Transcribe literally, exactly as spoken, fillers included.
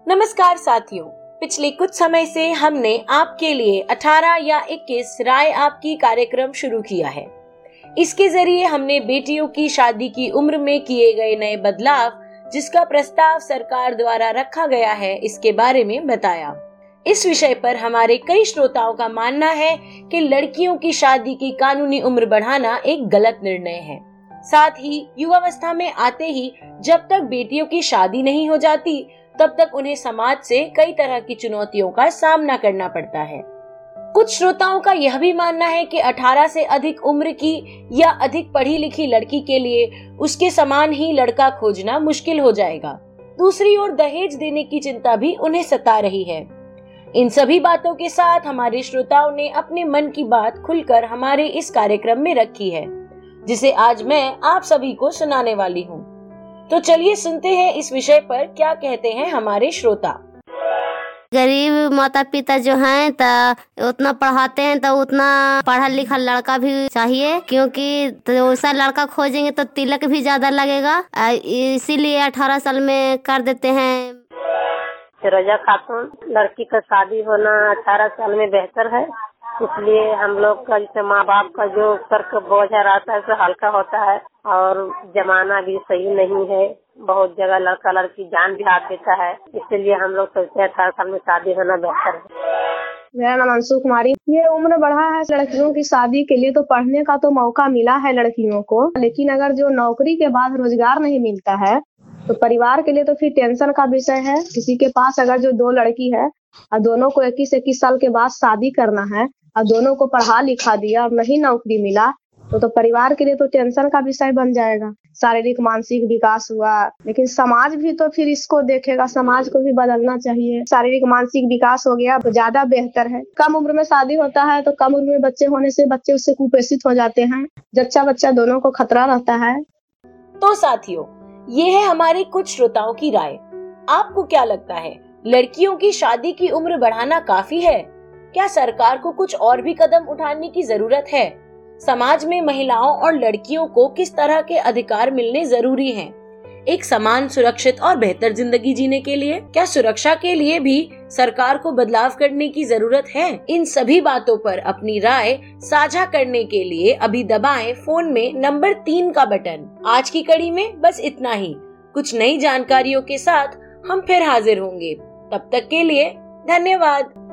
नमस्कार साथियों, पिछले कुछ समय से हमने आपके लिए अठारह या इक्कीस राय आपकी कार्यक्रम शुरू किया है। इसके जरिए हमने बेटियों की शादी की उम्र में किए गए नए बदलाव, जिसका प्रस्ताव सरकार द्वारा रखा गया है, इसके बारे में बताया। इस विषय पर हमारे कई श्रोताओं का मानना है कि लड़कियों की शादी की कानूनी उम्र बढ़ाना एक गलत निर्णय है। साथ ही युवावस्था में आते ही जब तक बेटियों की शादी नहीं हो जाती, तब तक उन्हें समाज से कई तरह की चुनौतियों का सामना करना पड़ता है। कुछ श्रोताओं का यह भी मानना है कि अठारह से अधिक उम्र की या अधिक पढ़ी लिखी लड़की के लिए उसके समान ही लड़का खोजना मुश्किल हो जाएगा। दूसरी ओर दहेज देने की चिंता भी उन्हें सता रही है। इन सभी बातों के साथ हमारे श्रोताओं ने अपने मन की बात खुलकर हमारे इस कार्यक्रम में रखी है, जिसे आज मैं आप सभी को सुनाने वाली हूँ। तो चलिए सुनते हैं इस विषय पर क्या कहते हैं हमारे श्रोता। गरीब माता पिता जो हैं तो उतना पढ़ाते हैं तो उतना पढ़ा लिखा लड़का भी चाहिए, क्योंकि तो वैसा लड़का खोजेंगे तो तिलक भी ज्यादा लगेगा, इसीलिए अठारह साल में कर देते हैं। रजा खातून, लड़की का शादी होना अठारह साल में बेहतर है, इसलिए हम लोग का जैसे माँ बाप का जो सर का बोझा रहता है तो हल्का होता है, और जमाना भी सही नहीं है, बहुत जगह लड़का लड़की जान भी हाथ देता है, इसलिए हम लोग सोचते हैं अठारह साल में शादी होना बेहतर है। मेरा नाम अंशु कुमारी। ये उम्र बढ़ा है लड़कियों की शादी के लिए, तो पढ़ने का तो मौका मिला है लड़कियों को, लेकिन अगर जो नौकरी के बाद रोजगार नहीं मिलता है तो परिवार के लिए तो फिर टेंशन का विषय है। किसी के पास अगर जो दो लड़की है और दोनों को इक्कीस इक्कीस साल के बाद शादी करना है और दोनों को पढ़ा लिखा दिया और नहीं नौकरी मिला तो, तो परिवार के लिए तो टेंशन का विषय बन जाएगा। शारीरिक मानसिक विकास हुआ, लेकिन समाज भी तो फिर इसको देखेगा, समाज को भी बदलना चाहिए। शारीरिक मानसिक विकास हो गया तो ज्यादा बेहतर है। कम उम्र में शादी होता है तो कम उम्र में बच्चे होने से बच्चे उससे कुपोषित हो जाते हैं, जच्चा बच्चा दोनों को खतरा रहता है। तो साथियों, ये है हमारे कुछ श्रोताओं की राय। आपको क्या लगता है, लड़कियों की शादी की उम्र बढ़ाना काफी है? क्या सरकार को कुछ और भी कदम उठाने की जरूरत है? समाज में महिलाओं और लड़कियों को किस तरह के अधिकार मिलने जरूरी हैं? एक समान, सुरक्षित और बेहतर जिंदगी जीने के लिए क्या सुरक्षा के लिए भी सरकार को बदलाव करने की जरूरत है? इन सभी बातों पर अपनी राय साझा करने के लिए अभी दबाएं फोन में नंबर तीन का बटन। आज की कड़ी में बस इतना ही। कुछ नई जानकारियों के साथ हम फिर हाजिर होंगे। तब तक के लिए धन्यवाद।